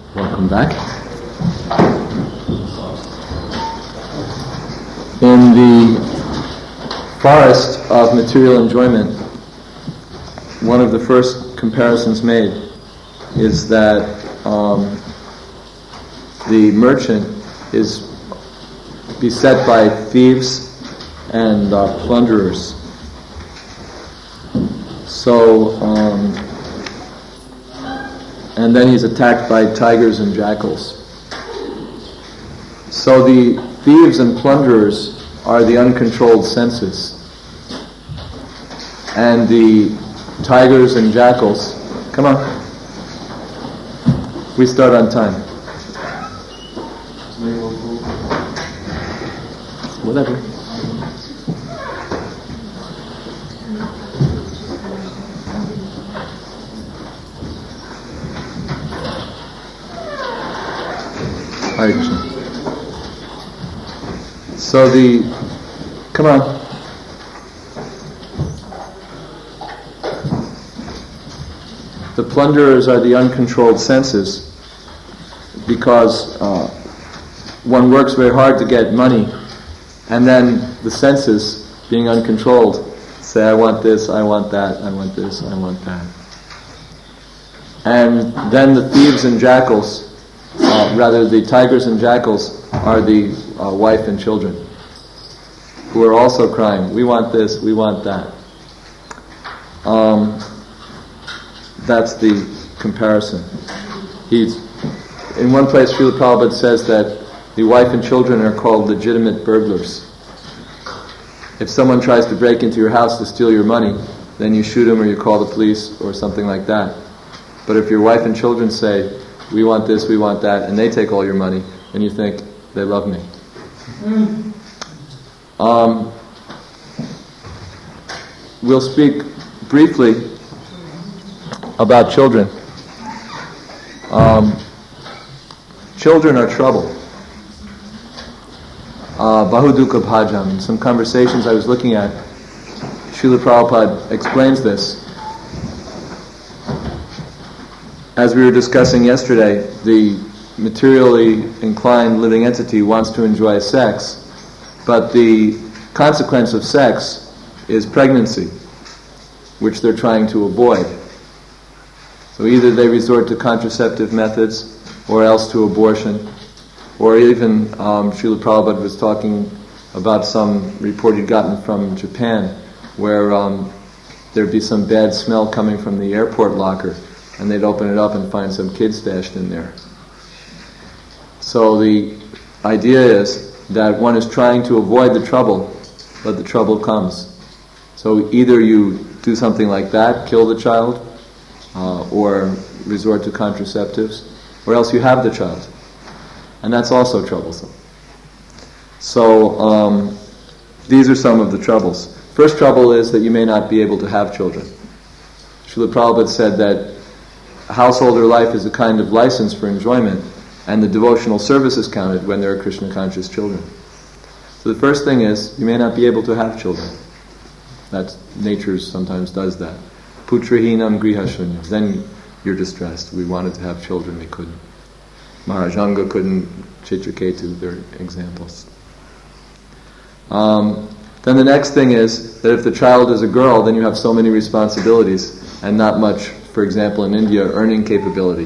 Welcome back. In the forest of material enjoyment, one of the first comparisons made is that the merchant is beset by thieves and plunderers. And then he's attacked by tigers and jackals. So the thieves and plunderers are the uncontrolled senses. And the tigers and jackals, come on, we start on time. Whatever. Hare Krishna. So come on. The plunderers are the uncontrolled senses because one works very hard to get money, and then the senses, being uncontrolled, say, I want this, I want that, I want this, I want that. And then the thieves and jackals, the tigers and jackals are the wife and children, who are also crying, we want this, we want that. That's the comparison. In one place, Srila Prabhupada says that the wife and children are called legitimate burglars. If someone tries to break into your house to steal your money, then you shoot him or you call the police or something like that. But if your wife and children say, we want this, we want that, and they take all your money, then you think, they love me. We'll speak briefly about children. Children are trouble. Bahudukha bhajam. In some conversations I was looking at, Srila Prabhupada explains this. As we were discussing yesterday, the materially inclined living entity wants to enjoy sex, but the consequence of sex is pregnancy, which they're trying to avoid. So either they resort to contraceptive methods, or else to abortion, or even Srila Prabhupada was talking about some report he'd gotten from Japan, where there'd be some bad smell coming from the airport locker, and they'd open it up and find some kid stashed in there. So the idea is that one is trying to avoid the trouble, but the trouble comes. So either you do something like that, kill the child, or resort to contraceptives, or else you have the child. And that's also troublesome. So these are some of the troubles. First trouble is that you may not be able to have children. Srila Prabhupada said that householder life is a kind of license for enjoyment, and the devotional service is counted when there are Krishna-conscious children. So the first thing is, you may not be able to have children. That's, nature sometimes does that. Putrahinam grihashunyam. Then you're distressed. We wanted to have children, we couldn't. Maharajanga couldn't, Chitraketu, they're examples. Then the next thing is that if the child is a girl, then you have so many responsibilities and not much, for example, in India, earning capability.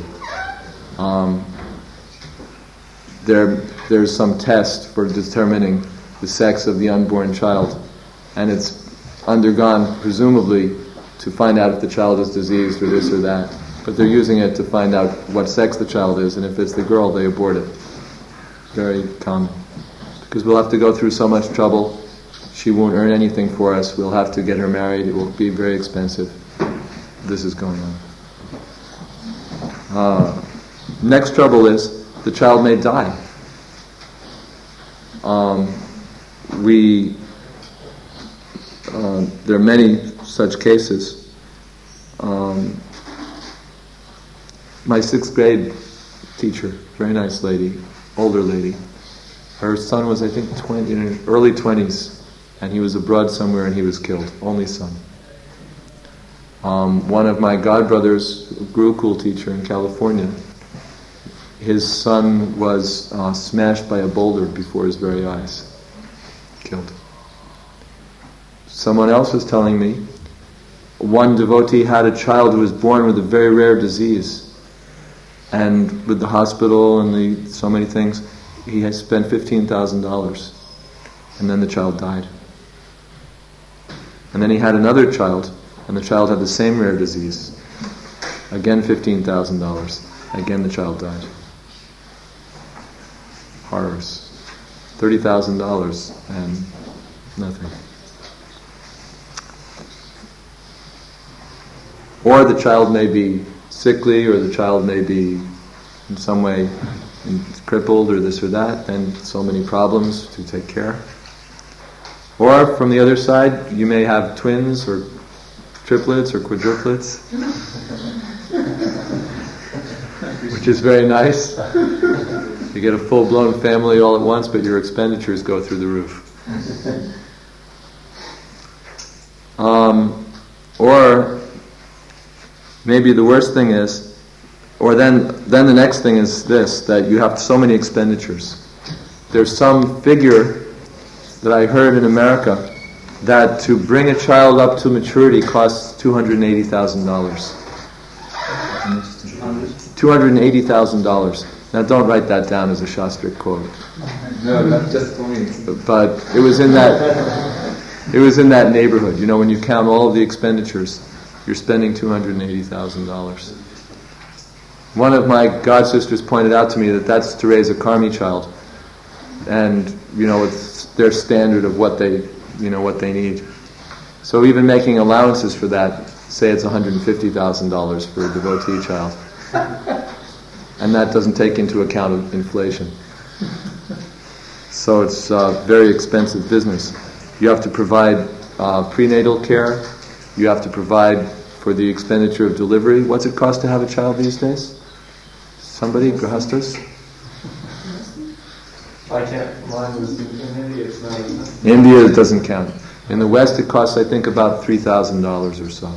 There's some test for determining the sex of the unborn child, and it's undergone, presumably, to find out if the child is diseased or this or that. But they're using it to find out what sex the child is, and if it's the girl, they abort it. Very common. Because we'll have to go through so much trouble, she won't earn anything for us, we'll have to get her married, it will be very expensive. This is going on. Next trouble is, the child may die. There are many such cases. My 6th grade teacher, very nice lady, older lady, her son was, I think, early 20s, and he was abroad somewhere and he was killed, only son. One of my godbrothers, a Gurukul teacher in California, his son was smashed by a boulder before his very eyes, killed. Someone else was telling me, one devotee had a child who was born with a very rare disease, and with the hospital and so many things, he had spent $15,000, and then the child died. And then he had another child, and the child had the same rare disease. Again $15,000. Again the child died. Horrors. $30,000 and nothing. Or the child may be sickly, or the child may be in some way crippled, or this or that, and so many problems to take care. Or from the other side, you may have twins, or triplets, or quadruplets, which is very nice. You get a full-blown family all at once, but your expenditures go through the roof. Or maybe the worst thing is, or then the next thing is this, that you have so many expenditures. There's some figure that I heard in America that to bring a child up to maturity costs $280,000. $280,000. Now don't write that down as a Shastric quote. No, not just for me. But it was in that neighborhood. You know, when you count all of the expenditures, you're spending $280,000. One of my god sisters pointed out to me that that's to raise a karmi child, and you know it's their standard of what they need. So even making allowances for that, say it's $150,000 for a devotee child, and that doesn't take into account inflation. So it's very expensive business. You have to provide prenatal care. You have to provide for the expenditure of delivery. What's it cost to have a child these days? Somebody, grahastas? I can't. Mine was in India. It's not. India doesn't count. In the West, it costs, I think, about $3,000 or so.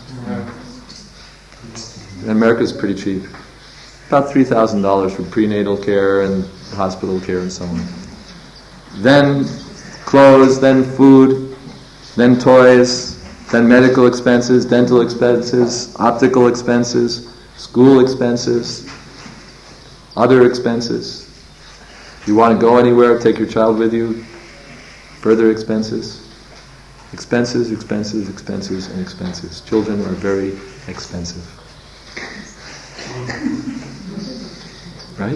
In America, it's pretty cheap. About $3,000 for prenatal care and hospital care and so on. Then clothes, then food, then toys, then medical expenses, dental expenses, optical expenses, school expenses, other expenses. If you want to go anywhere, take your child with you. Further expenses. Expenses, expenses, expenses, and expenses. Children are very expensive. Right?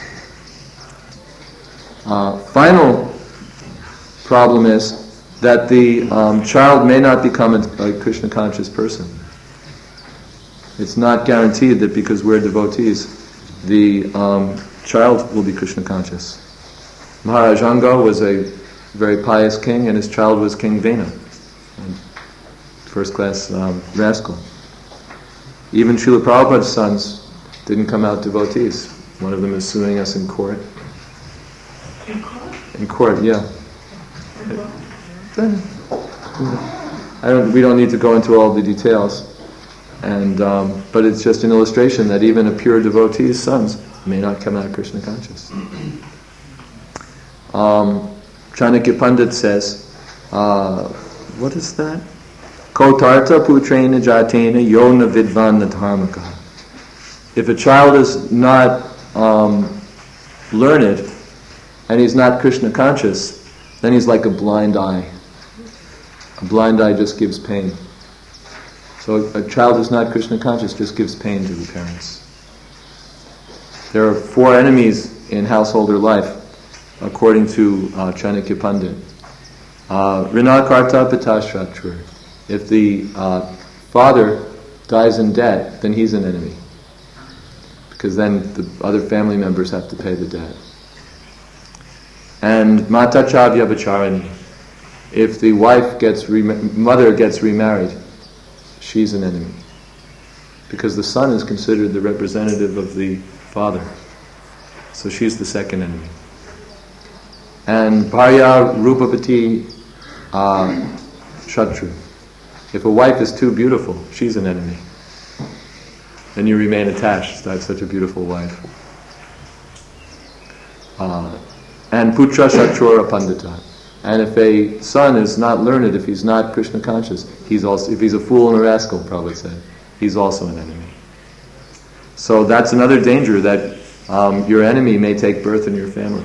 Final problem is that the child may not become a Krishna conscious person. It's not guaranteed that because we're devotees, the child will be Krishna conscious. Maharaj Anga was a very pious king, and his child was King Vena, first class rascal. Even Srila Prabhupada's sons didn't come out devotees. One of them is suing us in court. In court? In court, yeah. We don't need to go into all the details, but it's just an illustration that even a pure devotee's sons may not come out Krishna conscious. Chanakya Pandit says, what is that? Kotarta putrena jatena yona vidvana dharmaka. If a child is not learned and he's not Krishna conscious, then he's like a blind eye. A blind eye just gives pain. So a child who's not Krishna conscious just gives pain to the parents. There are 4 enemies in householder life, according to Chanakya Pandit. Rinakarta pitashratra. If the father dies in debt, then he's an enemy, because then the other family members have to pay the debt. And mata chavya bacharani. If the mother gets remarried, she's an enemy, because the son is considered the representative of the father. So she's the second enemy. And bharya rupapati shatru. If a wife is too beautiful, she's an enemy. Then you remain attached to have such a beautiful wife. And putra shachora pandita. And if a son is not learned, if he's not Krishna conscious, if he's a fool and a rascal, Prabhupada said, he's also an enemy. So that's another danger, that your enemy may take birth in your family.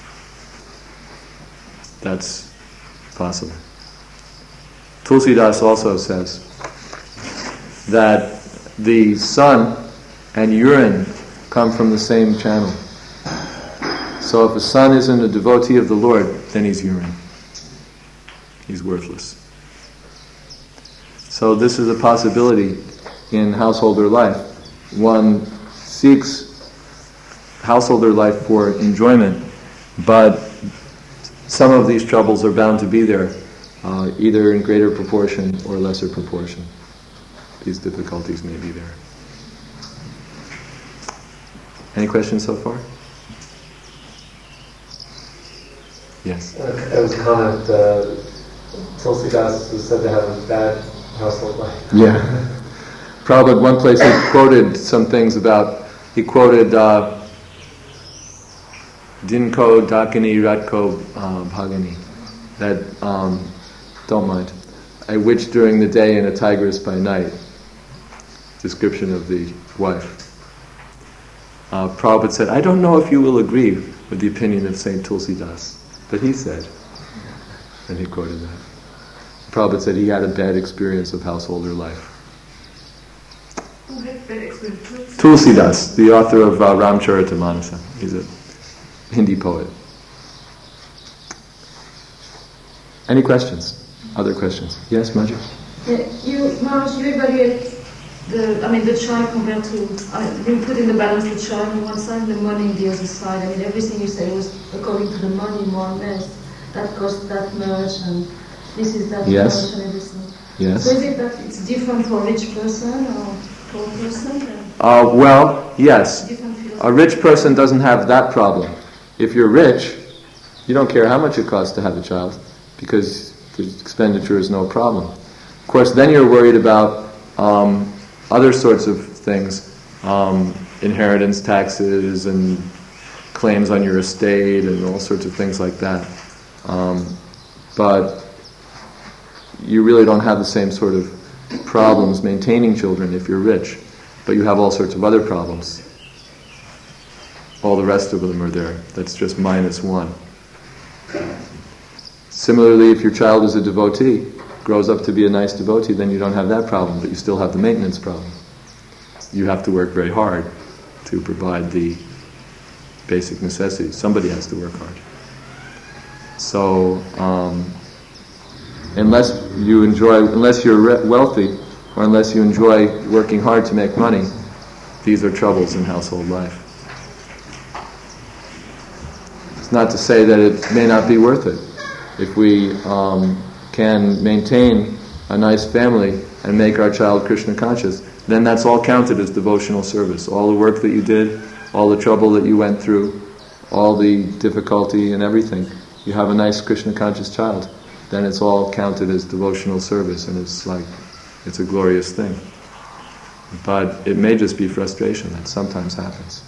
That's possible. Tulsidas also says that the sun and urine come from the same channel. So if a son isn't a devotee of the Lord, then he's urine. He's worthless. So this is a possibility in householder life. One seeks householder life for enjoyment, but some of these troubles are bound to be there, either in greater proportion or lesser proportion. These difficulties may be there. Any questions so far? Yes. There was a comment, Tulsidas was said to have a bad household life. Yeah. Prabhupada, one place he quoted some things about, he quoted Dinko Dakini Ratko Bhagani, that, don't mind, a witch during the day and a tigress by night, description of the wife. Prabhupada said, I don't know if you will agree with the opinion of Saint Tulsidas, but he said, and he quoted that. Prabhupada said he had a bad experience of householder life. Who had bad experience? Tulsidas, the author of Ramcharitamānasa. He's a Hindi poet. Any questions? Other questions? Yes, Maju? Maharaj, you evaluate the child compared to, you put in the balance the child on one side and the money on the other side. Everything you said was according to the money, more or less. That costs that much, and this is that Yes. much, and everything. Yes. So is it that it's different for a rich person or poor person? Well, yes. Different A rich person doesn't have that problem. If you're rich, you don't care how much it costs to have a child, because the expenditure is no problem. Of course, then you're worried about other sorts of things, inheritance taxes and claims on your estate and all sorts of things like that. But you really don't have the same sort of problems maintaining children if you're rich. But you have all sorts of other problems. All the rest of them are there. That's just -1. Similarly, if your child is a devotee, grows up to be a nice devotee, then you don't have that problem, but you still have the maintenance problem. You have to work very hard to provide the basic necessities. Somebody has to work hard. So, unless you're wealthy, or unless you enjoy working hard to make money, these are troubles in household life. It's not to say that it may not be worth it. If we can maintain a nice family and make our child Krishna conscious, then that's all counted as devotional service. All the work that you did, all the trouble that you went through, all the difficulty and everything, you have a nice Krishna conscious child, then it's all counted as devotional service, and it's a glorious thing. But it may just be frustration that sometimes happens.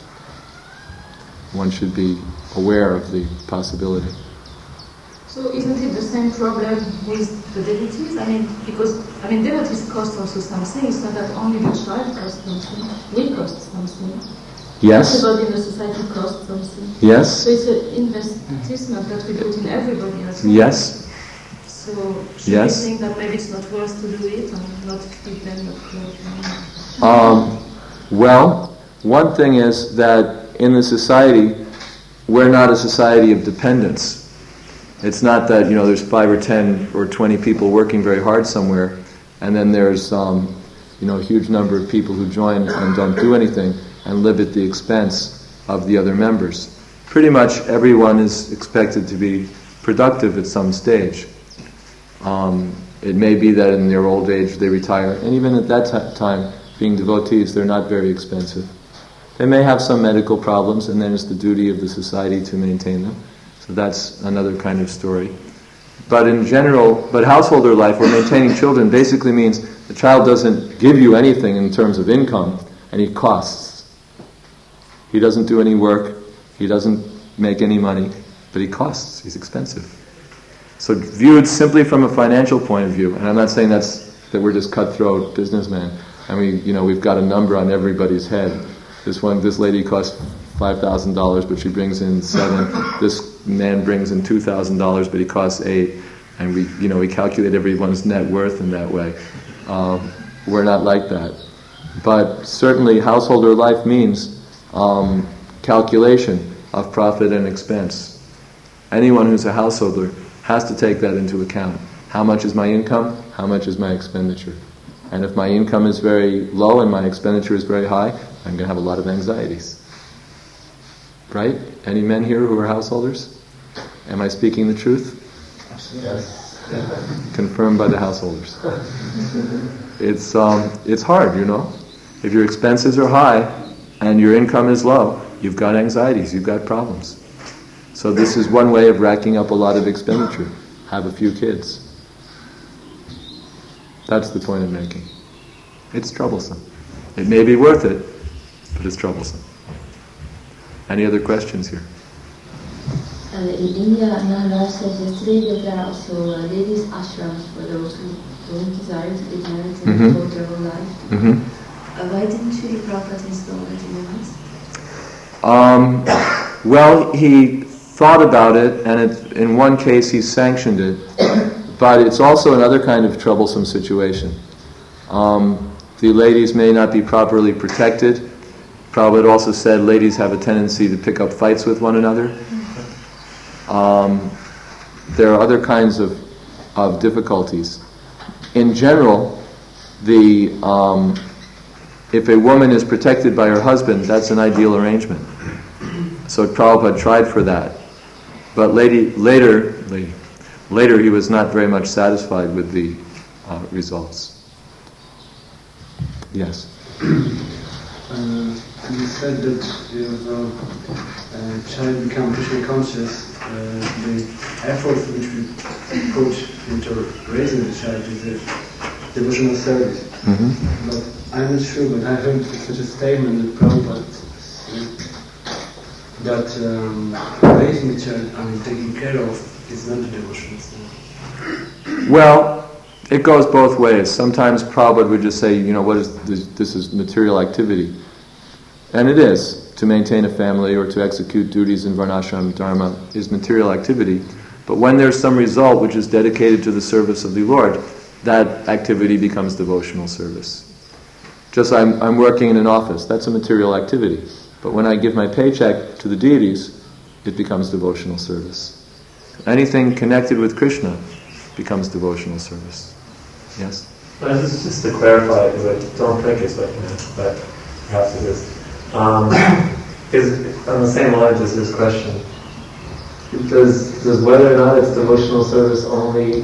One should be aware of the possibility. So isn't it the same problem with the devotees? Because devotees cost also something. It's not that only the child costs something. We cost something. Yes. Everybody in the society costs something. Yes. So it's an investment that we put in everybody as well. Yes. So should we think that maybe it's not worth to do it and not keep them afloat? Well, one thing is that in the society, we're not a society of dependence. It's not that, there's 5 or 10 or 20 people working very hard somewhere, and then there's, a huge number of people who join and don't do anything and live at the expense of the other members. Pretty much everyone is expected to be productive at some stage. It may be that in their old age they retire, and even at that time, being devotees, they're not very expensive. They may have some medical problems, and then it's the duty of the society to maintain them. So that's another kind of story. But in general, householder life or maintaining children basically means the child doesn't give you anything in terms of income, and he costs. He doesn't do any work. He doesn't make any money, but he costs. He's expensive. So viewed simply from a financial point of view, and I'm not saying that we're just cutthroat businessmen, and we've got a number on everybody's head. This lady costs $5,000, but she brings in $7,000. This man brings in $2,000, but he costs $8,000. And we calculate everyone's net worth in that way. We're not like that. But certainly householder life means calculation of profit and expense. Anyone who's a householder has to take that into account. How much is my income? How much is my expenditure? And if my income is very low and my expenditure is very high, I'm going to have a lot of anxieties. Right? Any men here who are householders? Am I speaking the truth? Yes. Confirmed by the householders. It's hard, If your expenses are high and your income is low, you've got anxieties, you've got problems. So this is one way of racking up a lot of expenditure. Have a few kids. That's the point I'm making. It's troublesome. It may be worth it, but it's troublesome. Any other questions here? In India, Nanda said yesterday that there are also ladies' ashrams for those who don't desire to get married and devote their whole life. Why didn't Srila Prabhupada install it in the West? Well, he thought about it, and in one case he sanctioned it, but it's also another kind of troublesome situation. The ladies may not be properly protected. Prabhupada also said ladies have a tendency to pick up fights with one another. There are other kinds of difficulties. In general, if a woman is protected by her husband, that's an ideal arrangement. So Prabhupada tried for that. But later he was not very much satisfied with the results. Yes? You said that if a child becomes Krishna conscious, the effort which we put into raising the child is a devotional service. But I'm not sure, but I heard such a statement that Prabhupada that raising a child, taking care of, is not a devotional service. Well, it goes both ways. Sometimes Prabhupada would just say, what is this is material activity. And it is. To maintain a family or to execute duties in Varnashram Dharma is material activity. But when there's some result which is dedicated to the service of the Lord, that activity becomes devotional service. Just I'm working in an office, that's a material activity. But when I give my paycheck to the deities, it becomes devotional service. Anything connected with Krishna becomes devotional service. Yes? Just to clarify, because I don't think it's like that, but perhaps it is. Is on the same lines as this question. Does whether or not it's devotional service only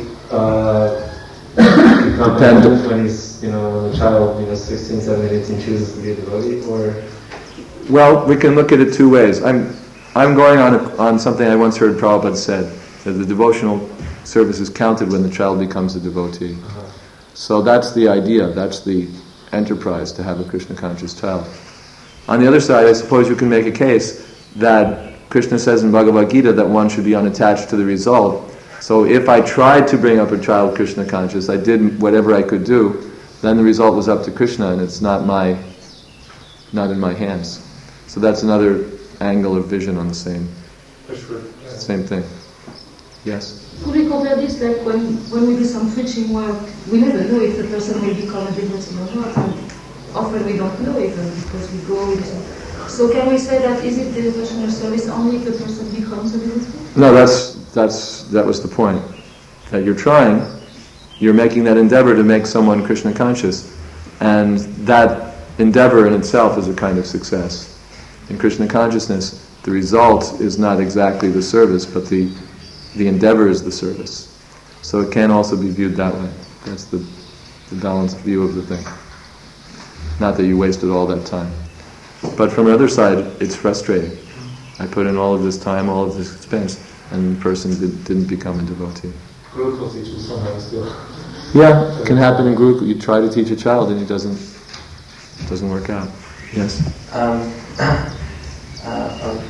become apparent when he's, when the child, 16, 17, 18 chooses to be a devotee, or? Well, we can look at it two ways. I'm going on something I once heard Prabhupada said, that the devotional service is counted when the child becomes a devotee. So that's the idea, that's the enterprise, to have a Krishna conscious child. On the other side, I suppose you can make a case that Krishna says in Bhagavad Gita that one should be unattached to the result. So if I tried to bring up a child Krishna conscious, I did whatever I could do, then the result was up to Krishna, and it's not in my hands. So that's another angle of vision on the same thing. Yes? Could we compare this like when we do some preaching work, we never know if the person will become a devotee or not, and often we don't know even because we go with it. So can we say that is it devotional service only if the person becomes a devotee? No, that was the point. That you're making that endeavor to make someone Krishna conscious, and that endeavor in itself is a kind of success. In Krishna consciousness, the result is not exactly the service, but the endeavor is the service. So it can also be viewed that way. That's the balanced view of the thing. Not that you wasted all that time. But from the other side, it's frustrating. I put in all of this time, all of this expense, and the person didn't become a devotee. Gurukul teaches sometimes too. Yeah, it can happen in Gurukul. You try to teach a child and it doesn't work out. Yes?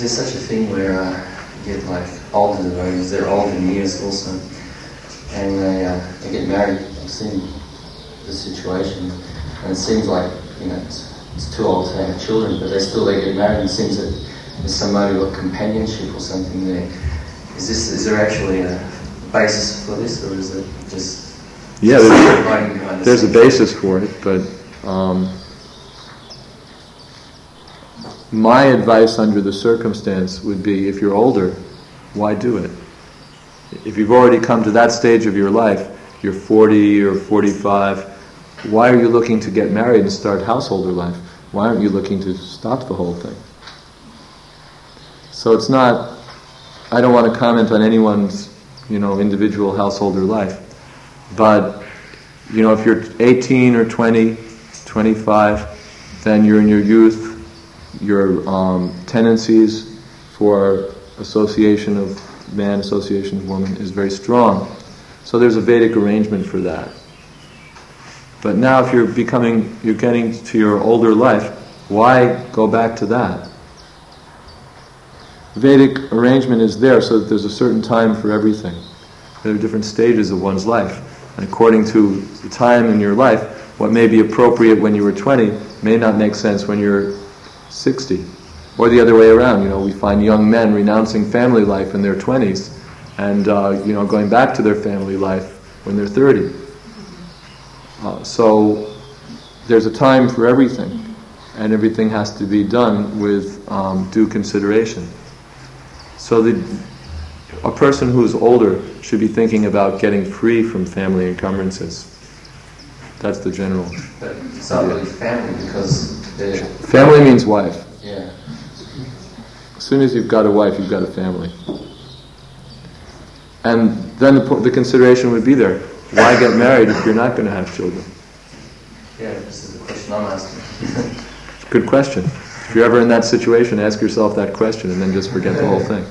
there such a thing where you get like older devotees, they're old in years also, and they get married? I've seen the situation, and it seems like, you know, it's too old to have children, but they get married, and it seems that there's some motive of companionship or something there. Is there actually a basis for this, or is it just... Yeah, there's a basis for it, but my advice under the circumstance would be, if you're older, why do it? If you've already come to that stage of your life, you're 40 or 45, why are you looking to get married and start householder life? Why aren't you looking to stop the whole thing? So it's not, I don't want to comment on anyone's, individual householder life, but, if you're 18 or 20, 25, then you're in your youth, your tendencies for association of man, association of woman is very strong. So there's a Vedic arrangement for that. But now if you're getting to your older life, why go back to that? Vedic arrangement is there so that there's a certain time for everything. There are different stages of one's life. And according to the time in your life, what may be appropriate when you were 20 may not make sense when you're 60. Or the other way around, we find young men renouncing family life in their 20s and, going back to their family life when they're 30. So there's a time for everything, and everything has to be done with due consideration. So a person who's older should be thinking about getting free from family encumbrances. That's the general. But it's not really family, because family means wife. Yeah. As soon as you've got a wife, you've got a family. And then the consideration would be there. Why get married if you're not going to have children? Yeah, this is the question I'm asking. Good question. If you're ever in that situation, ask yourself that question and then just forget the whole thing.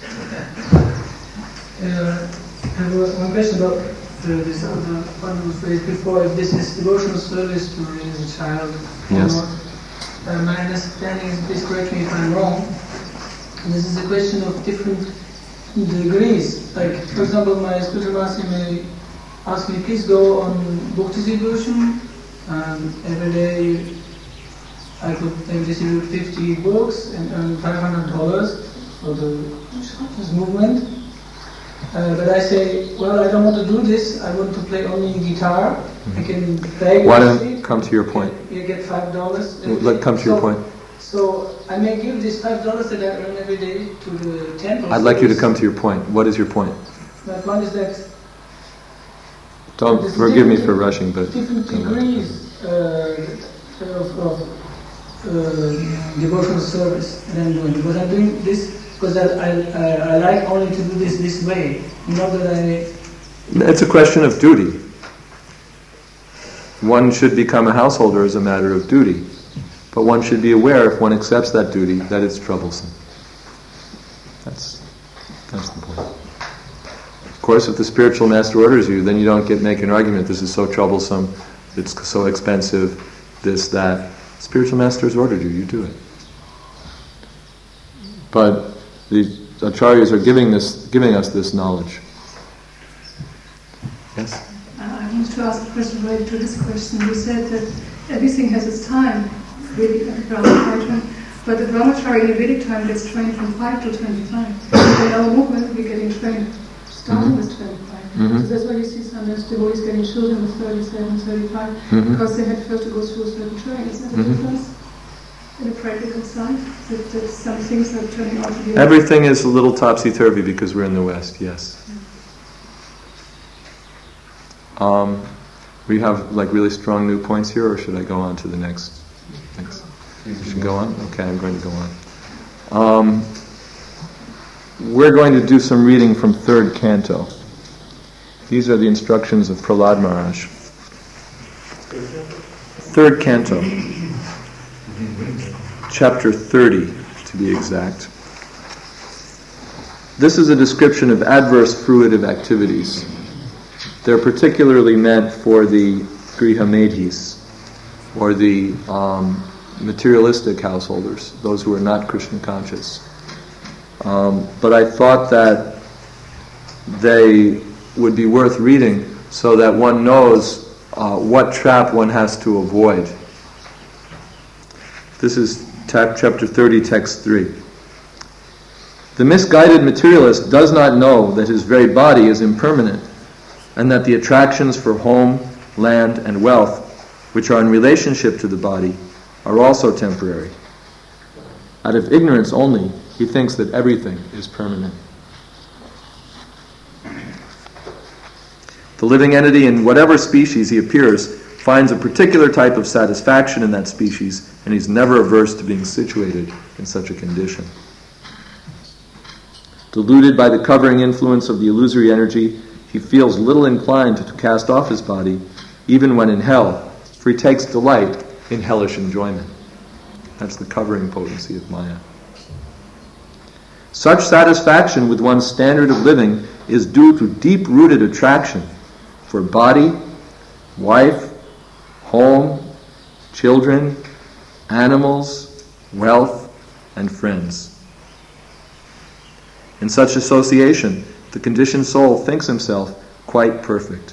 I have one question about this other one was raised before. If this is devotional service to raise a child or Yes. not. My understanding is, please correct me if I'm wrong, this is a question of different degrees. Like, for example, my spiritual master may ask me, please go on book distribution. Every day I could maybe distribute 50 books and earn $500 for this movement. But I say, well, I don't want to do this. I want to play only guitar. I can beg. Why don't come to your point? You get $5. Let's come to your point. So I may give this $5 that I earn every day to the temple. I'd like you to come to your point. What is your point? My point is that. Don't forgive me for rushing, but different degrees of devotional service that I'm doing, because I'm doing this because I like only to do this way, not that I... It's a question of duty. One should become a householder as a matter of duty, but one should be aware, if one accepts that duty, that it's troublesome. That's the point. Of course, if the spiritual master orders you, then you don't make an argument, this is so troublesome, it's so expensive, this, that. Spiritual master has ordered you, you do it. But the acharyas are giving us this knowledge. Yes? I want to ask a question related to this question. You said that everything has its time, really, brahmacharya, but the brahmachari in the Vedic time gets trained from 5 to 25. In our movement, we're getting trained starting with 25. Mm-hmm. So that's why you see sometimes devotees getting children with 37, 35, because they had first to go through a certain training. Is that a difference in the practical side? That some things are turning out to be... Everything is a little topsy-turvy because we're in the West, yes. We have really strong new points here, or should I go on to the next? You should go on? Okay, I'm going to go on. We're going to do some reading from 3rd Canto. These are the instructions of Prahlad Maharaj. 3rd Canto, chapter 30 to be exact. This is a description of adverse fruitive activities. They're particularly meant for the grihamedhis, or the materialistic householders, those who are not Krishna conscious. but I thought that they would be worth reading so that one knows what trap one has to avoid. This is chapter 30, text 3. The misguided materialist does not know that his very body is impermanent, and that the attractions for home, land, and wealth, which are in relationship to the body, are also temporary. Out of ignorance only, he thinks that everything is permanent. The living entity, in whatever species he appears, finds a particular type of satisfaction in that species, and he's never averse to being situated in such a condition. Deluded by the covering influence of the illusory energy, he feels little inclined to cast off his body, even when in hell, for he takes delight in hellish enjoyment. That's the covering potency of Maya. Such satisfaction with one's standard of living is due to deep-rooted attraction for body, wife, home, children, animals, wealth, and friends. In such association, the conditioned soul thinks himself quite perfect.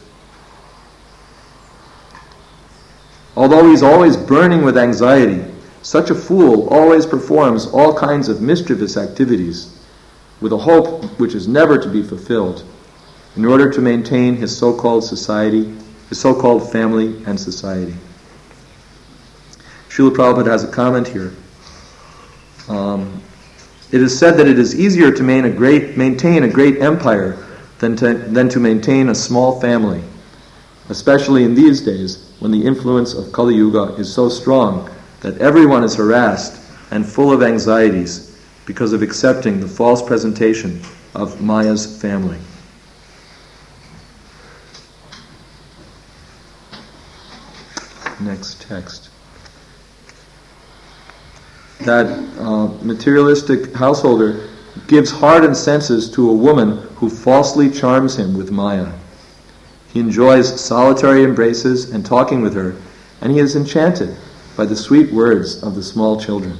Although he's always burning with anxiety, such a fool always performs all kinds of mischievous activities with a hope which is never to be fulfilled, in order to maintain his so-called society, his so-called family and society. Srila Prabhupada has a comment here. It is said that it is easier to maintain a great empire than to maintain a small family, especially in these days when the influence of Kali Yuga is so strong that everyone is harassed and full of anxieties because of accepting the false presentation of Maya's family. Next text. That materialistic householder gives heart and senses to a woman who falsely charms him with Maya. He enjoys solitary embraces and talking with her, and he is enchanted by the sweet words of the small children.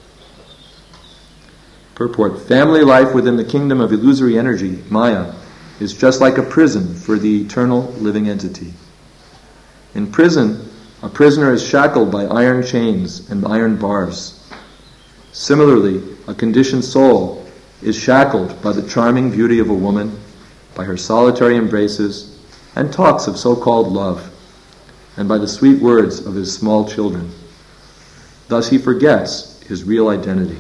Purport: family life within the kingdom of illusory energy, Maya, is just like a prison for the eternal living entity. In prison, a prisoner is shackled by iron chains and iron bars. Similarly, a conditioned soul is shackled by the charming beauty of a woman, by her solitary embraces, and talks of so-called love, and by the sweet words of his small children. Thus he forgets his real identity.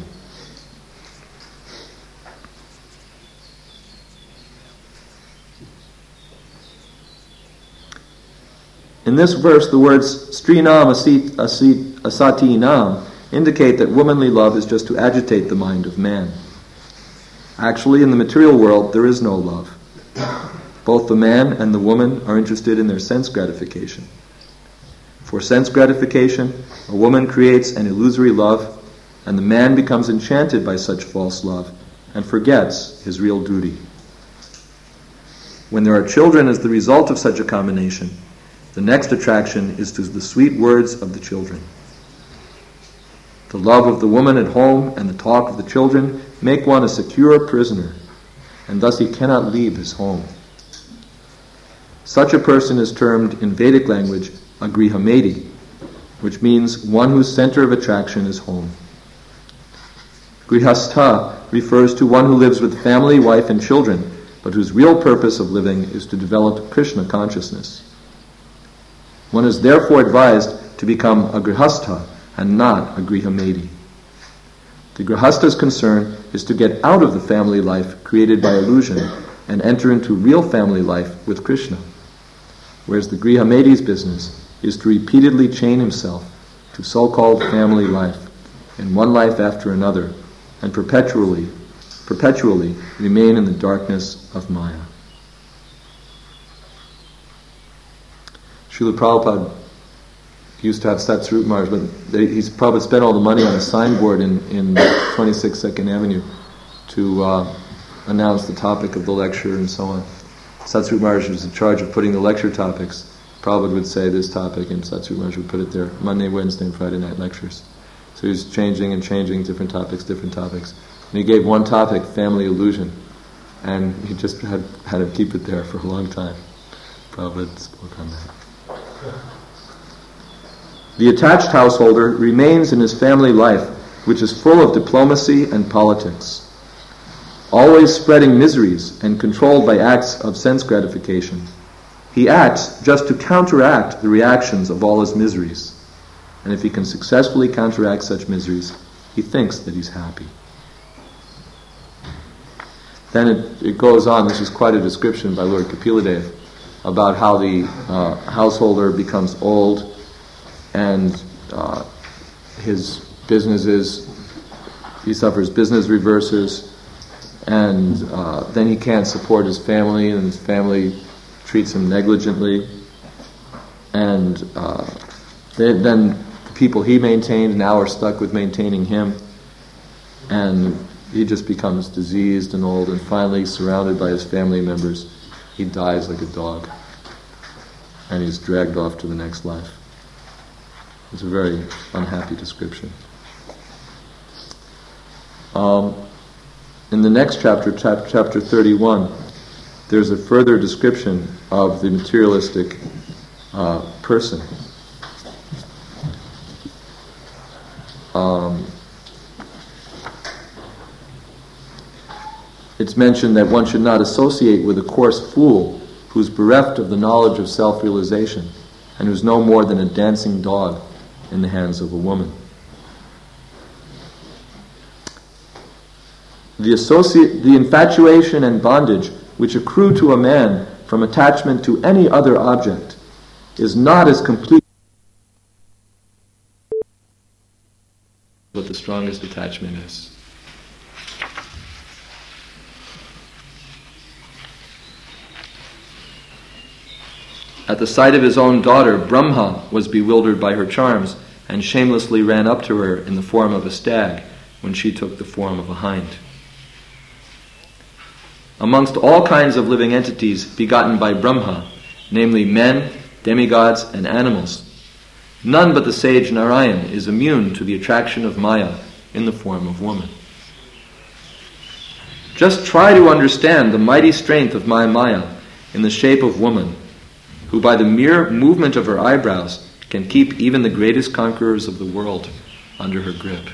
In this verse, the words Strinam asati nam indicate that womanly love is just to agitate the mind of man. Actually, in the material world, there is no love. Both the man and the woman are interested in their sense gratification. For sense gratification, a woman creates an illusory love, and the man becomes enchanted by such false love and forgets his real duty. When there are children as the result of such a combination, the next attraction is to the sweet words of the children. The love of the woman at home and the talk of the children make one a secure prisoner, and thus he cannot leave his home. Such a person is termed in Vedic language a grihamedi, which means one whose center of attraction is home. Grihastha refers to one who lives with family, wife, and children, but whose real purpose of living is to develop Krishna consciousness. One is therefore advised to become a grihastha and not a grihamedi. The grihasta's concern is to get out of the family life created by illusion and enter into real family life with Krishna, whereas the grihamedi's business is to repeatedly chain himself to so-called family life in one life after another and perpetually remain in the darkness of Maya. Srila Prabhupada used to have Satsvarup Maharaj, but he's probably spent all the money on a signboard in 26 2nd Avenue to announce the topic of the lecture and so on. Satsvarup Maharaj was in charge of putting the lecture topics. Prabhupada would say this topic, and Satsvarup Maharaj would put it there, Monday, Wednesday, and Friday night lectures. So he was changing different topics. he gave one topic, family illusion, and he just had to keep it there for a long time. Prabhupada spoke on that. The attached householder remains in his family life, which is full of diplomacy and politics, always spreading miseries and controlled by acts of sense gratification. He acts just to counteract the reactions of all his miseries. And if he can successfully counteract such miseries, he thinks that he's happy. Then it goes on, this is quite a description by Lord Kapiladev, about how the householder becomes old and his businesses, he suffers business reverses, and then he can't support his family, and his family treats him negligently, and then the people he maintained now are stuck with maintaining him, and he just becomes diseased and old, and finally, surrounded by his family members, he dies like a dog, and he's dragged off to the next life. It's a very unhappy description. In the next chapter, chapter 31, there's a further description of the materialistic person. It's mentioned that one should not associate with a coarse fool who's bereft of the knowledge of self-realization and who's no more than a dancing dog in the hands of a woman. The infatuation and bondage which accrue to a man from attachment to any other object is not as complete what the strongest attachment is. At the sight of his own daughter, Brahma was bewildered by her charms and shamelessly ran up to her in the form of a stag when she took the form of a hind. Amongst all kinds of living entities begotten by Brahma, namely men, demigods, and animals, none but the sage Narayan is immune to the attraction of Maya in the form of woman. Just try to understand the mighty strength of my Maya in the shape of woman, who by the mere movement of her eyebrows can keep even the greatest conquerors of the world under her grip.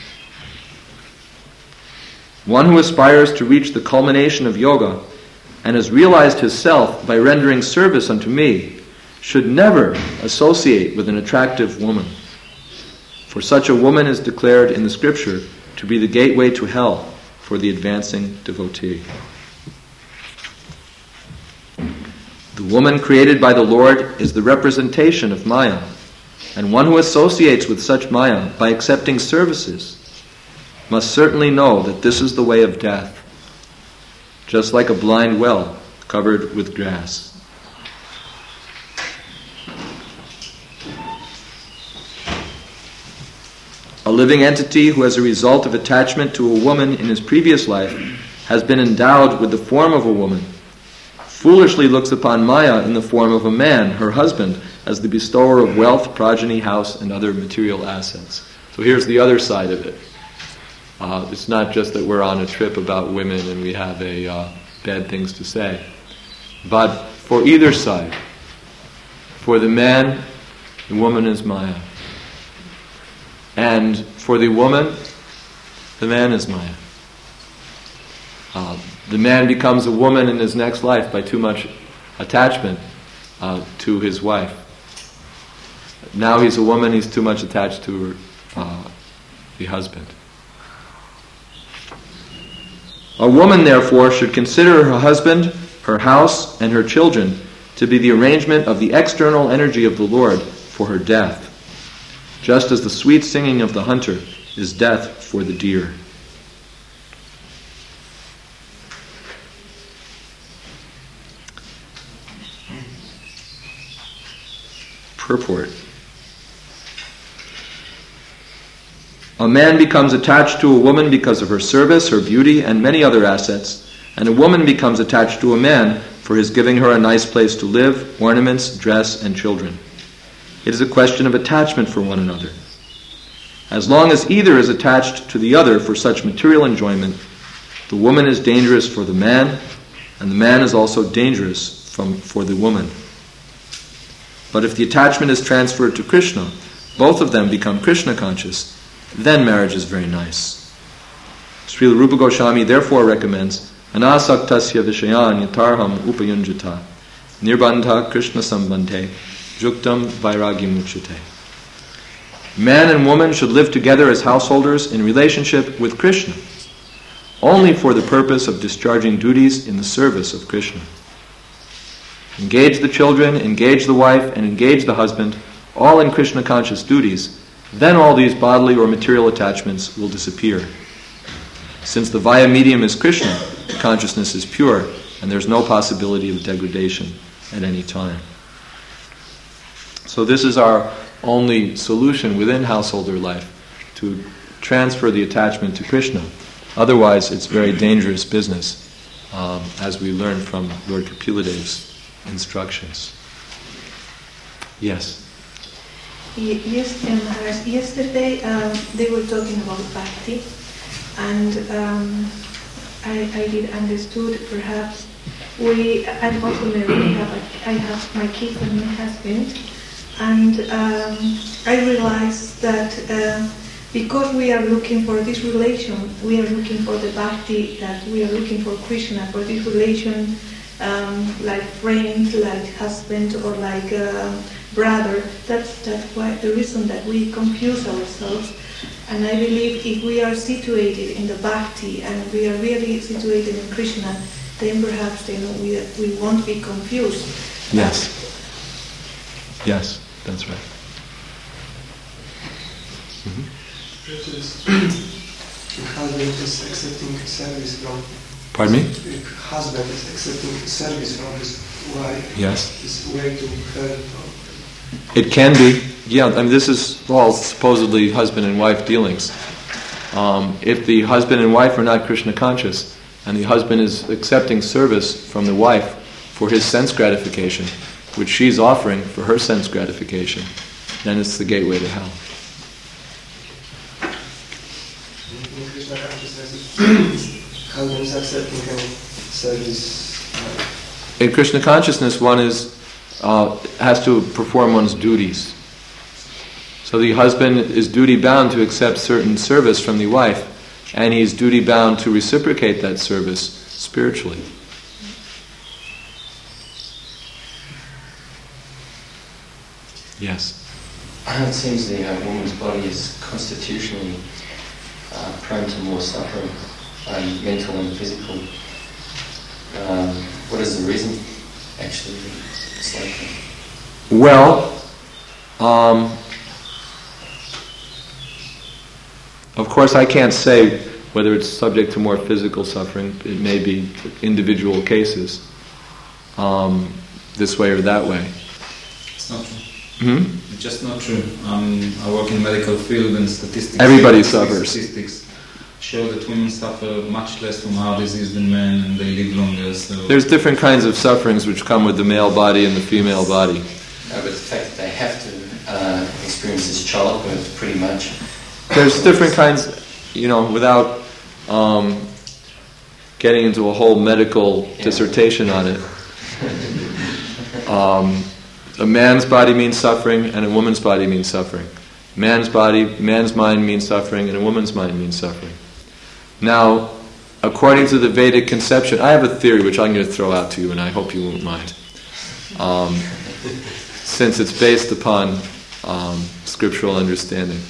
One who aspires to reach the culmination of yoga and has realized his self by rendering service unto me should never associate with an attractive woman, for such a woman is declared in the scripture to be the gateway to hell for the advancing devotee. The woman created by the Lord is the representation of Maya, and one who associates with such Maya by accepting services must certainly know that this is the way of death, just like a blind well covered with grass. A living entity who, as a result of attachment to a woman in his previous life, has been endowed with the form of a woman, foolishly looks upon Maya in the form of a man, her husband, as the bestower of wealth, progeny, house, and other material assets. So here's the other side of it. It's not just that we're on a trip about women and we have bad things to say. But for either side, for the man, the woman is Maya. And for the woman, the man is Maya. The man becomes a woman in his next life by too much attachment to his wife. Now he's a woman, he's too much attached to the husband. A woman, therefore, should consider her husband, her house, and her children to be the arrangement of the external energy of the Lord for her death, just as the sweet singing of the hunter is death for the deer. Purport. A man becomes attached to a woman because of her service, her beauty, and many other assets, and a woman becomes attached to a man for his giving her a nice place to live, ornaments, dress, and children. It is a question of attachment for one another. As long as either is attached to the other for such material enjoyment, the woman is dangerous for the man, and the man is also dangerous for the woman. But if the attachment is transferred to Krishna, both of them become Krishna conscious, then marriage is very nice. Srila Rupa Goswami therefore recommends anasaktasya vishayan yatarham upayunjata nirbandha Krishna sambandhe juktam vairagya muchyate. Man and woman should live together as householders in relationship with Krishna, only for the purpose of discharging duties in the service of Krishna. Engage the children, engage the wife, and engage the husband, all in Krishna conscious duties, then all these bodily or material attachments will disappear. Since the via medium is Krishna, the consciousness is pure, and there's no possibility of degradation at any time. So this is our only solution within householder life, to transfer the attachment to Krishna. Otherwise, it's very dangerous business, as we learn from Lord Kapiladev's instructions. Yes? Yes, Maharaj. Yesterday they were talking about bhakti, and I did understood perhaps I'm also married. I have my kids and my husband, and I realized that because we are looking for this relation, we are looking for the bhakti, that we are looking for Krishna, for this relation, like friend, like husband, or like brother. That's why the reason that we confuse ourselves. And I believe if we are situated in the bhakti and we are really situated in Krishna, then perhaps we won't be confused. Yes. Yes, that's right. Mm-hmm. If husband is accepting service from... Pardon me? If husband is accepting service from his wife, yes, is way to her. It can be. Yeah, I mean, this is all supposedly husband and wife dealings. If the husband and wife are not Krishna conscious, and the husband is accepting service from the wife for his sense gratification, which she's offering for her sense gratification, then it's the gateway to hell. Husband is accepting service. In Krishna consciousness, one has to perform one's duties. So the husband is duty bound to accept certain service from the wife, and he's duty bound to reciprocate that service spiritually. Yes? It seems the woman's body is constitutionally prone to more suffering, mental and physical. What is the reason, actually? It's like that? Well, of course I can't say whether it's subject to more physical suffering. It may be individual cases, this way or that way. It's not true. It's just not true. I work in medical field, and statistics... Everybody suffers. Statistics show that women suffer much less from heart disease than men, and they live longer. So there's different kinds of sufferings which come with the male body and the female body. But the fact that they have to experience this childbirth, pretty much. There's different kinds, without getting into a whole medical dissertation on it. A man's body means suffering, and a woman's body means suffering. Man's mind means suffering, and a woman's mind means suffering. Now, according to the Vedic conception, I have a theory which I'm going to throw out to you, and I hope you won't mind. Since it's based upon scriptural understanding.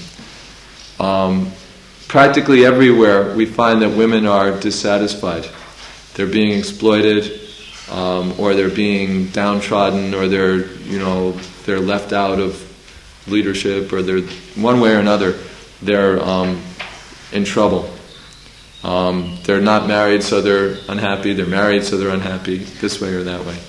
Practically everywhere we find that women are dissatisfied. They're being exploited, or they're being downtrodden, or they're left out of leadership, or they're one way or another they're in trouble. They're not married, so they're unhappy. They're married, so they're unhappy. This way or that way.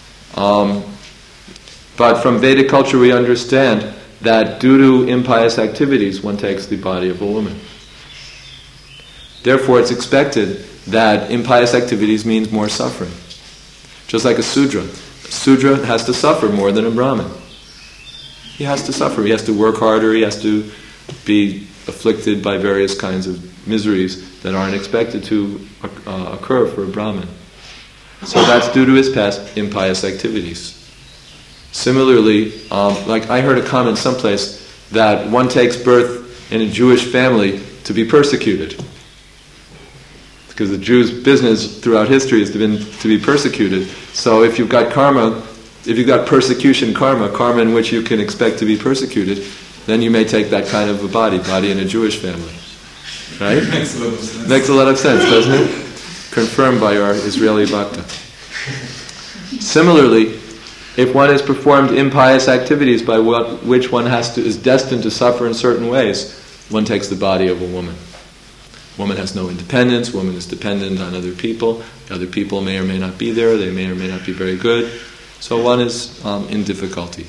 But from Vedic culture, we understand that due to impious activities, one takes the body of a woman. Therefore, it's expected that impious activities means more suffering. Just like a Sudra. A Sudra has to suffer more than a Brahmin. He has to suffer. He has to work harder. He has to be afflicted by various kinds of miseries that aren't expected to occur for a Brahmin. So that's due to his past impious activities. Similarly, like I heard a comment someplace that one takes birth in a Jewish family to be persecuted. Because the Jews' business throughout history has been to be persecuted. So if you've got karma, if you've got persecution karma in which you can expect to be persecuted, then you may take that kind of a body in a Jewish family. Right? Makes a lot of sense, doesn't it? Confirmed by our Israeli Bhakta. Similarly, if one has performed impious activities by which one is destined to suffer in certain ways, one takes the body of a woman. Woman has no independence, woman is dependent on other people. Other people may or may not be there, they may or may not be very good. So one is in difficulty.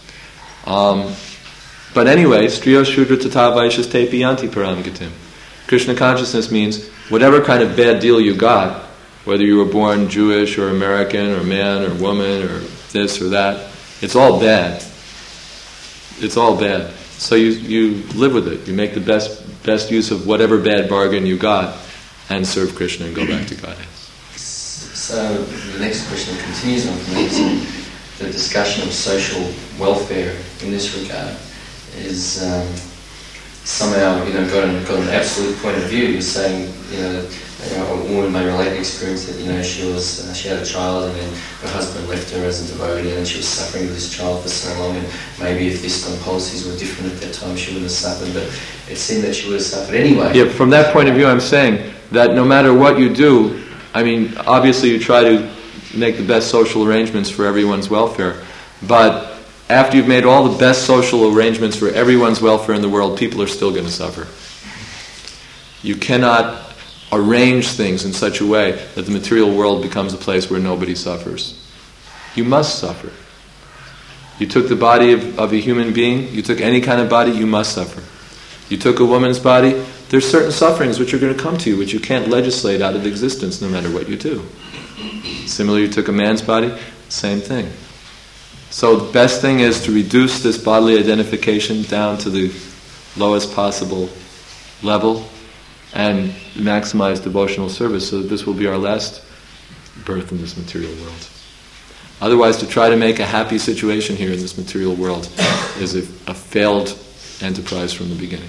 But anyway, Striyo Shudra Tata Vaishyas Te Piyanti Param Gatim. Krishna consciousness means whatever kind of bad deal you got, whether you were born Jewish or American or man or woman or this or that, it's all bad. It's all bad. So you live with it. You make the best use of whatever bad bargain you got and serve Krishna and go back to Godhead. So the next question continues on from this. The discussion of social welfare in this regard is somehow, got an absolute point of view. You're saying, a woman may relate the experience that, she had a child and then her husband left her as a devotee and she was suffering with this child for so long, and maybe if ISKCON policies were different at that time she wouldn't have suffered, but it seemed that she would have suffered anyway. Yeah, from that point of view I'm saying that no matter what you do, obviously you try to make the best social arrangements for everyone's welfare, but after you've made all the best social arrangements for everyone's welfare in the world, people are still going to suffer. You cannot arrange things in such a way that the material world becomes a place where nobody suffers. You must suffer. You took the body of a human being, you took any kind of body, you must suffer. You took a woman's body, there's certain sufferings which are going to come to you, which you can't legislate out of existence no matter what you do. Similarly, you took a man's body, same thing. So the best thing is to reduce this bodily identification down to the lowest possible level and maximize devotional service so that this will be our last birth in this material world. Otherwise, to try to make a happy situation here in this material world is a failed enterprise from the beginning.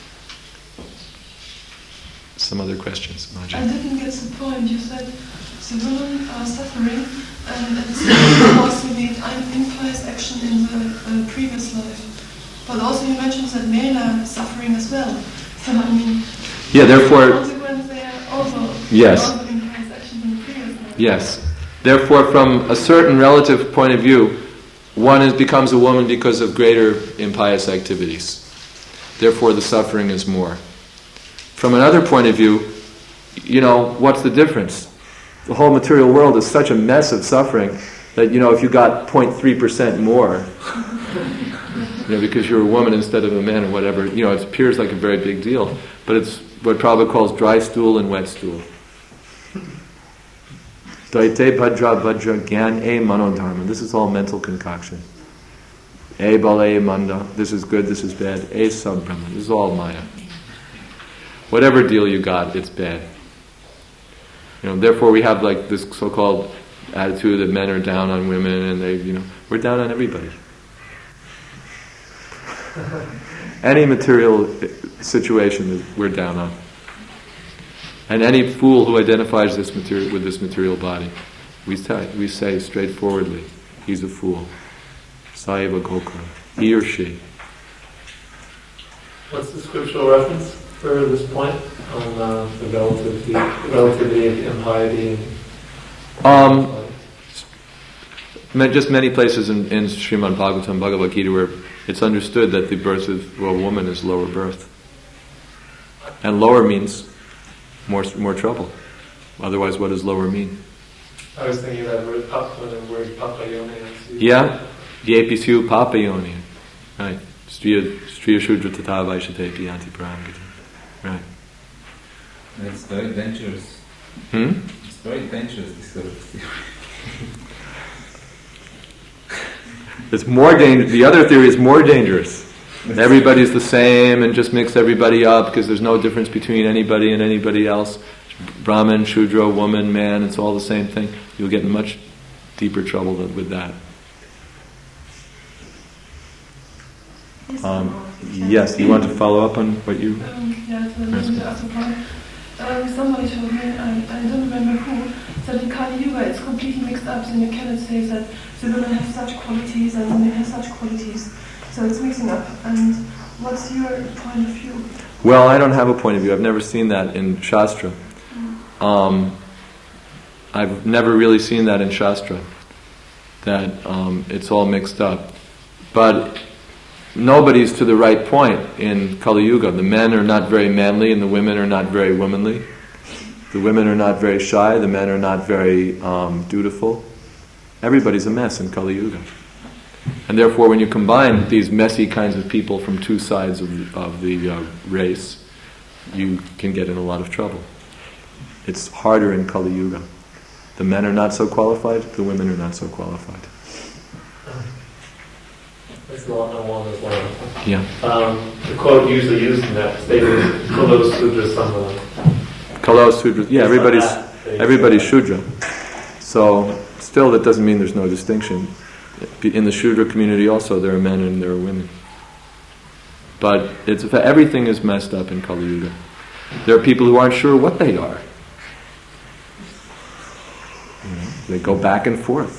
Some other questions, Maja? I didn't get the point. You said the women are suffering, and at the same time also the impious action in the previous life. But also you mentioned that men are suffering as well. So yeah, therefore, consequence they are also yes. Also impious actions in the previous life. Yes. Therefore, from a certain relative point of view, one becomes a woman because of greater impious activities. Therefore, the suffering is more. From another point of view, what's the difference? The whole material world is such a mess of suffering that, if you got 0.3% more, because you're a woman instead of a man or whatever, it appears like a very big deal. But it's what Prabhupada calls dry stool and wet stool. Daite bhadra bhadra gyan e manodharma. This is all mental concoction. E bala e manda. This is good, this is bad. E sabbrahma. This is all maya. Whatever deal you got, it's bad. Therefore we have like this so-called attitude that men are down on women and we're down on everybody. Any material situation we're down on. And any fool who identifies with this material body, we say straightforwardly, he's a fool. Saiva Gokara. He or she. What's the scriptural reference for this point on the relativity of impiety? Just many places in Srimad Bhagavatam, Bhagavad Gita, where it's understood that the birth of a woman is lower birth. And lower means more trouble. Otherwise, what does lower mean? I was thinking that word papayoni. Yeah, Yepisiu papayoni. Right. Striya Shudra Tata Vaishyate Piyanti Param Gatim. Right. It's very dangerous. It's very dangerous, this sort of theory. It's more dangerous. The other theory is more dangerous. Everybody's the same and just mix everybody up because there's no difference between anybody and anybody else. Brahmin, Shudra, woman, man, it's all the same thing. You'll get in much deeper trouble with that. Yes, you want to follow up on what you... Somebody told me, I don't remember who, that in Kali Yuga it's completely mixed up, and you cannot say that the women have such qualities and the men have such qualities. So it's mixing up. And what's your point of view? Well, I don't have a point of view. I've never seen that in Shastra. I've never really seen that in Shastra, that it's all mixed up. But nobody's to the right point in Kali Yuga. The men are not very manly and the women are not very womanly. The women are not very shy, the men are not very dutiful. Everybody's a mess in Kali Yuga. And therefore when you combine these messy kinds of people from two sides of the race, you can get in a lot of trouble. It's harder in Kali Yuga. The men are not so qualified, the women are not so qualified. That's along those lines. Yeah. The quote usually used in that statement, Kalo Sudra Samala. Kalo Sudra, yeah, everybody's Shudra. So, still that doesn't mean there's no distinction. In the Shudra community also there are men and there are women. But everything is messed up in Kali Yuga. There are people who aren't sure what they are. They go back and forth.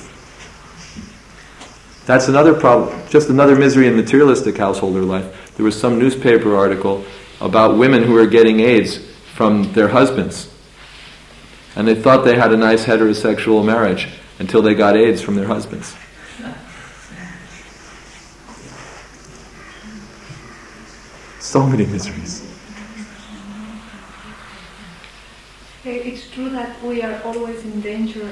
That's another problem, just another misery in materialistic householder life. There was some newspaper article about women who were getting AIDS from their husbands. And they thought they had a nice heterosexual marriage until they got AIDS from their husbands. So many miseries. It's true that we are always in danger,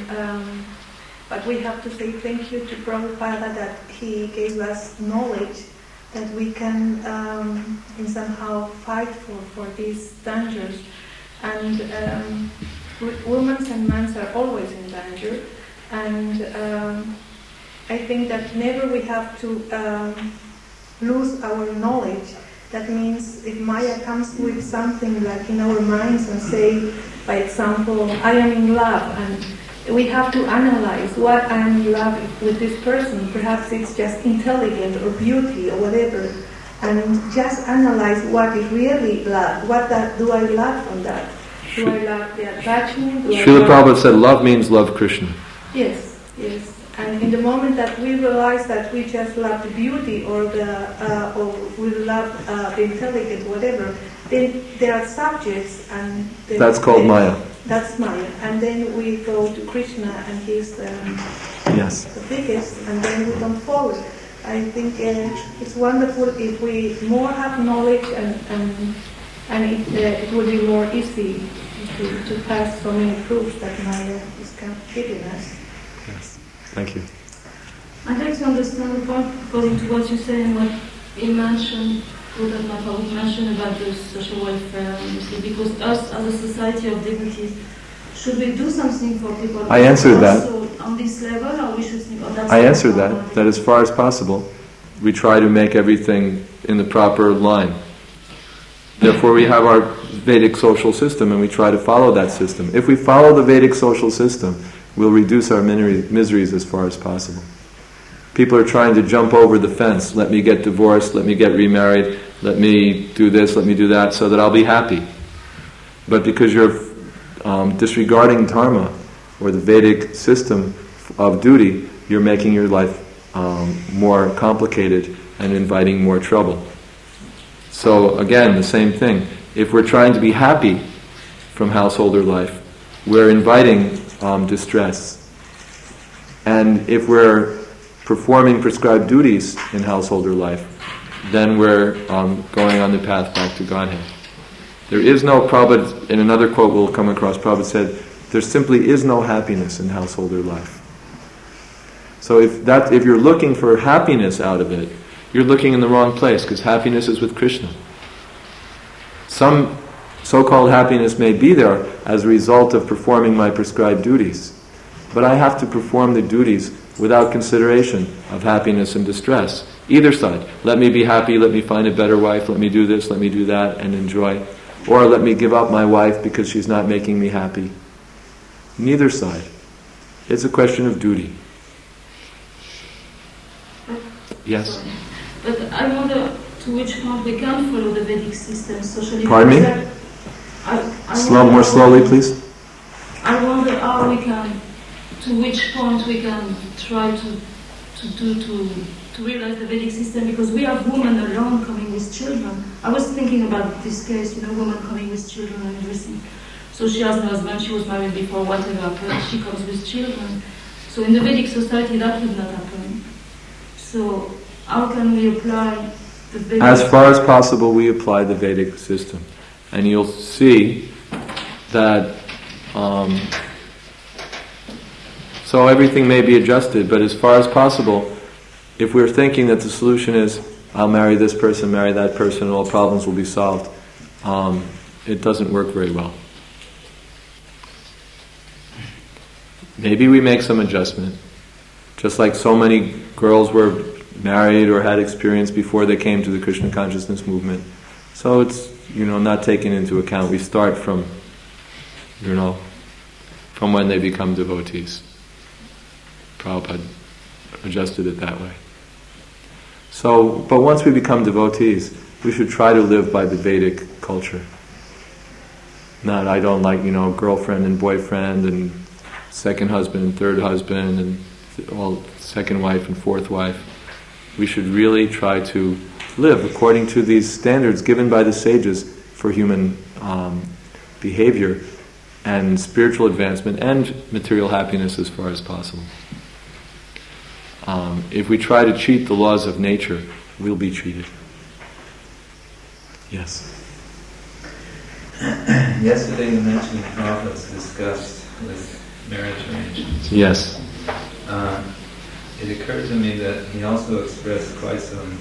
but we have to say thank you to Prabhupada that he gave us knowledge that we can somehow fight for these dangers. And women and men are always in danger. And I think that never we have to lose our knowledge. That means if Maya comes with something like in our minds and say, by example, I am in love, and we have to analyze what I am in love with this person. Perhaps it's just intelligence or beauty or whatever, and just analyze what is really love. Do I love from that? Do I love the attachment? Srila Prabhupada said love means love Krishna. Yes, yes. And in the moment that we realize that we just love the beauty or we love the intelligence, whatever, then there are subjects, and that's called Maya. That's Maya, and then we go to Krishna, and he's the biggest, and then we don't follow. I think it's wonderful if we more have knowledge, and it will be more easy to pass so many proofs that Maya is giving us. Yes. Thank you. I'd like to understand the point according to what you say and what you mentioned, mentioned about the social welfare, because us as a society of devotees, should we do something for people? I answered that. On this level, or we should think, I answered that as far as possible, we try to make everything in the proper line. Therefore we have our Vedic social system and we try to follow that system. If we follow the Vedic social system, we'll reduce our miseries as far as possible. People are trying to jump over the fence. Let me get divorced, let me get remarried, let me do this, let me do that, so that I'll be happy. But because you're disregarding dharma, or the Vedic system of duty, you're making your life more complicated and inviting more trouble. So again, the same thing. If we're trying to be happy from householder life, we're inviting distress. And if we're performing prescribed duties in householder life, then we're going on the path back to Godhead. There is no, Prabhupada, in another quote we'll come across, Prabhupada said, there simply is no happiness in householder life. So if you're looking for happiness out of it, you're looking in the wrong place, because happiness is with Krishna. Some so-called happiness may be there as a result of performing my prescribed duties. But I have to perform the duties without consideration of happiness and distress. Either side. Let me be happy, let me find a better wife, let me do this, let me do that, and enjoy. Or let me give up my wife because she's not making me happy. Neither side. It's a question of duty. Yes? But I wonder to which point we can follow the Vedic system socially. Pardon me? More slowly, please. I wonder how we can, to which point we can try to realize the Vedic system, because we have women alone coming with children. I was thinking about this case, women coming with children and everything. So she has no husband, she was married before, whatever, but she comes with children. So in the Vedic society that would not happen. So how can we apply the Vedic As far as possible, we apply the Vedic system. And you'll see that so everything may be adjusted, but as far as possible, if we're thinking that the solution is, I'll marry this person, marry that person, and all problems will be solved, it doesn't work very well. Maybe we make some adjustment. Just like so many girls were married or had experience before they came to the Krishna consciousness movement. So it's, not taken into account. We start from, from when they become devotees. Prabhupada adjusted it that way. So, but once we become devotees, we should try to live by the Vedic culture. Not, I don't like, girlfriend and boyfriend and second husband and third husband and second wife and fourth wife. We should really try to live according to these standards given by the sages for human behavior and spiritual advancement and material happiness as far as possible. If we try to cheat the laws of nature, we'll be cheated. Yes? Yesterday you mentioned Prabhupada's disgust with marriage arrangements. Yes. It occurred to me that he also expressed quite some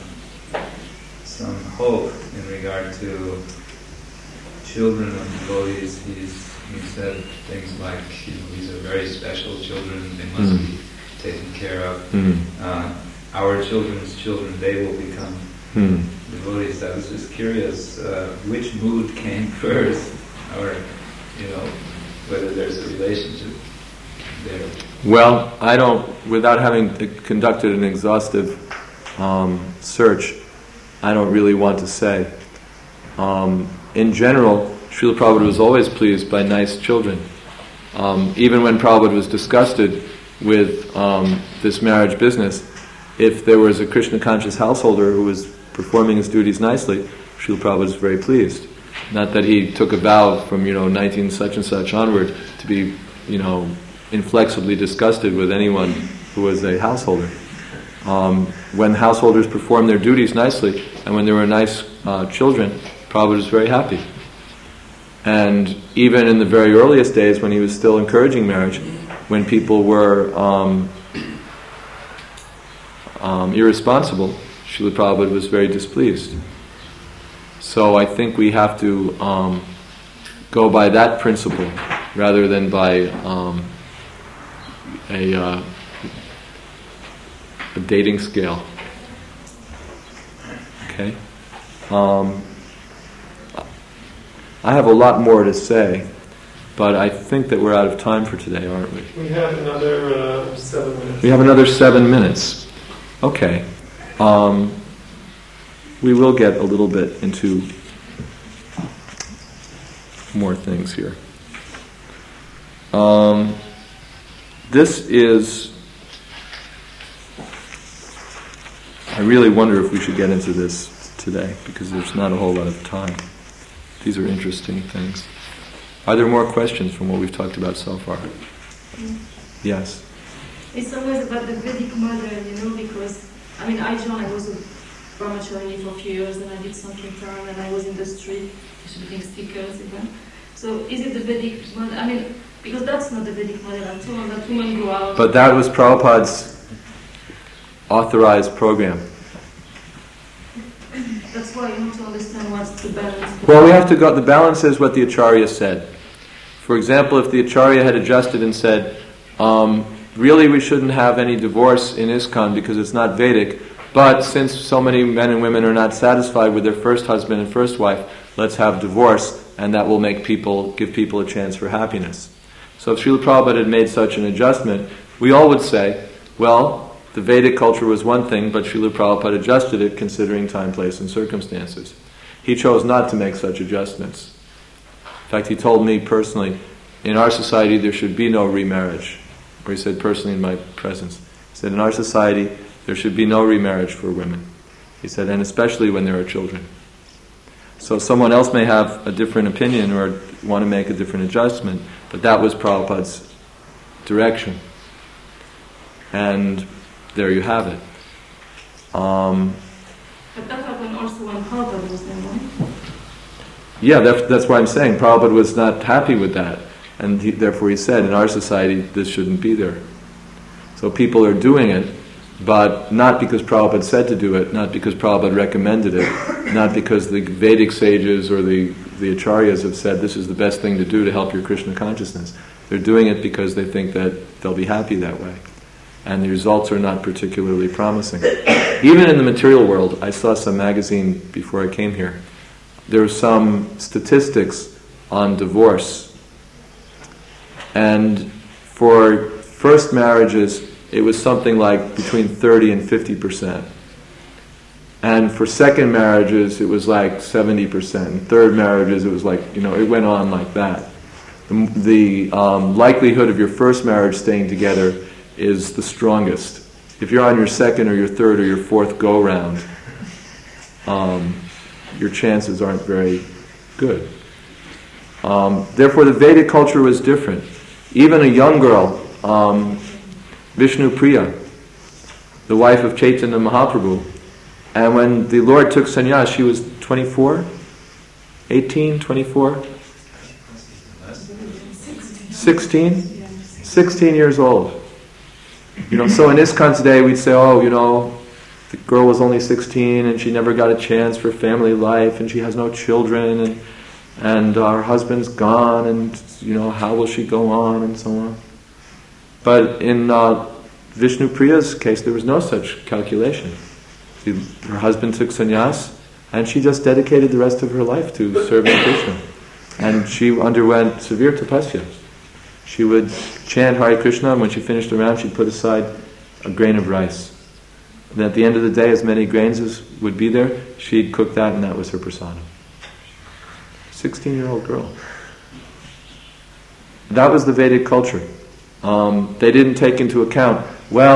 hope in regard to children of devotees. He said things like, these are very special children, they must be taken care of. Our children's children, they will become devotees. I was just curious which mood came first, or whether there's a relationship there. Well, I don't, without having conducted an exhaustive search, I don't really want to say. In general, Srila Prabhupada was always pleased by nice children. Even when Prabhupada was disgusted with this marriage business, if there was a Krishna conscious householder who was performing his duties nicely, Srila Prabhupada was very pleased. Not that he took a vow from 19 such and such onward to be inflexibly disgusted with anyone who was a householder. When householders performed their duties nicely and when there were nice children, Prabhupada was very happy. And even in the very earliest days when he was still encouraging marriage, when people were irresponsible, Srila Prabhupada was very displeased. So I think we have to go by that principle rather than by a dating scale. Okay? I have a lot more to say, but I think that we're out of time for today, aren't we? We have another 7 minutes. We have another 7 minutes. Okay. We will get a little bit into more things here. This is... I really wonder if we should get into this today, because there's not a whole lot of time. These are interesting things. Are there more questions from what we've talked about so far? Yes? It's always about the Vedic model, because, I joined, I was a brahmachari for a few years, and I did some kirtan, and I was in the street distributing stickers even. So is it the Vedic model? Because that's not the Vedic model at all, that women go out... But that was Prabhupada's authorized program. That's why you have to understand what's the balance. Well, we have to go... The balance is what the Acharya said. For example, if the Acharya had adjusted and said, really we shouldn't have any divorce in ISKCON because it's not Vedic, but since so many men and women are not satisfied with their first husband and first wife, let's have divorce, and that will give people a chance for happiness. So if Srila Prabhupada had made such an adjustment, we all would say, well, the Vedic culture was one thing, but Srila Prabhupada adjusted it considering time, place, and circumstances. He chose not to make such adjustments. In fact, he told me personally, in our society there should be no remarriage. Or he said personally in my presence, he said, in our society there should be no remarriage for women. He said, and especially when there are children. So someone else may have a different opinion or want to make a different adjustment, but that was Prabhupada's direction. And there you have it. But that happened also when Prabhupada was there, right? Yeah, that's why I'm saying Prabhupada was not happy with that. And therefore he said, in our society, this shouldn't be there. So people are doing it, but not because Prabhupada said to do it, not because Prabhupada recommended it, not because the Vedic sages or the acharyas have said this is the best thing to do to help your Krishna consciousness. They're doing it because they think that they'll be happy that way. And the results are not particularly promising. Even in the material world, I saw some magazine before I came here. There were some statistics on divorce. And for first marriages, it was something like between 30 and 50%. And for second marriages, it was like 70%. And third marriages, it was like, it went on like that. The likelihood of your first marriage staying together is the strongest. If you're on your second or your third or your fourth go-round, your chances aren't very good. Therefore, the Vedic culture was different. Even a young girl, Vishnu Priya, the wife of Chaitanya Mahaprabhu, and when the Lord took sannyas, she was 24, 18, 24, 16 years old. So in ISKCON today we'd say, the girl was only 16 and she never got a chance for family life and she has no children and her husband's gone and, how will she go on and so on. But in Vishnu Priya's case, there was no such calculation. Her husband took sannyas and she just dedicated the rest of her life to serving Krishna. And she underwent severe tapasya. She would chant Hare Krishna, and when she finished the round, she'd put aside a grain of rice. And at the end of the day, as many grains as would be there, she'd cook that, and that was her prasadam. 16-year-old girl. That was the Vedic culture. They didn't take into account,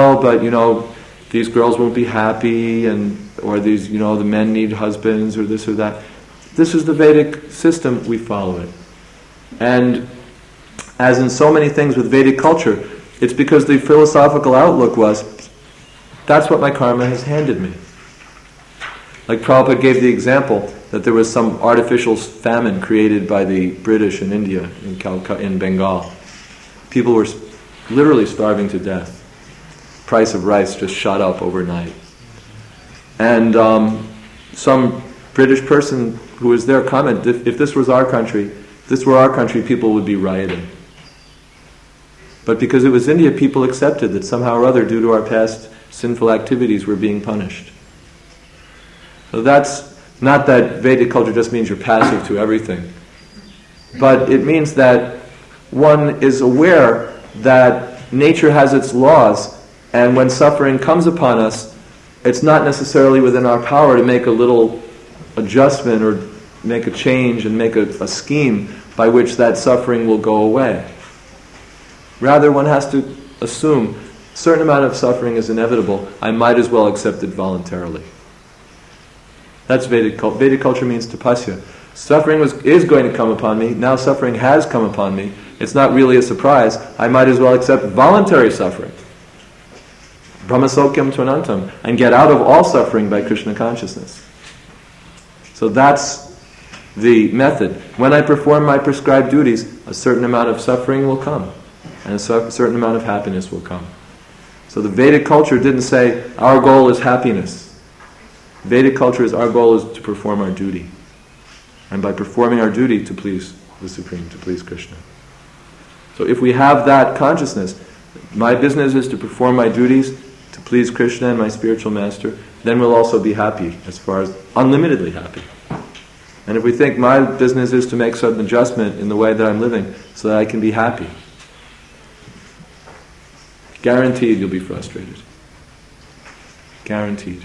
these girls won't be happy, or these, the men need husbands, or this or that. This is the Vedic system, we follow it. And as in so many things with Vedic culture, it's because the philosophical outlook was, that's what my karma has handed me. Like Prabhupada gave the example that there was some artificial famine created by the British in India, in Bengal. People were literally starving to death. Price of rice just shot up overnight. And some British person who was there commented, if this was our country, people would be rioting. But because it was India, people accepted that somehow or other, due to our past sinful activities, we're being punished. So that's not that Vedic culture just means you're passive to everything. But it means that one is aware that nature has its laws, and when suffering comes upon us, it's not necessarily within our power to make a little adjustment or make a change and make a scheme by which that suffering will go away. Rather, one has to assume a certain amount of suffering is inevitable. I might as well accept it voluntarily. That's Vedic culture. Vedic culture means tapasya. Suffering is going to come upon me. Now suffering has come upon me. It's not really a surprise. I might as well accept voluntary suffering. Brahmasokyam tvanantam. And get out of all suffering by Krishna consciousness. So that's the method. When I perform my prescribed duties, a certain amount of suffering will come. And a certain amount of happiness will come. So the Vedic culture didn't say, our goal is happiness. Vedic culture is, our goal is to perform our duty. And by performing our duty, to please the Supreme, to please Krishna. So if we have that consciousness, my business is to perform my duties, to please Krishna and my spiritual master, then we'll also be happy, as far as unlimitedly happy. And if we think my business is to make some adjustment in the way that I'm living so that I can be happy, guaranteed you'll be frustrated. Guaranteed.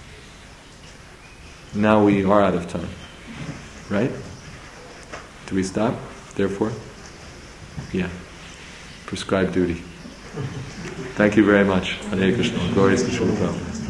Now we are out of time. Right? Do we stop, therefore? Yeah. Prescribed duty. Thank you very much. Hare Krishna. Glories to Srila Prabhupada.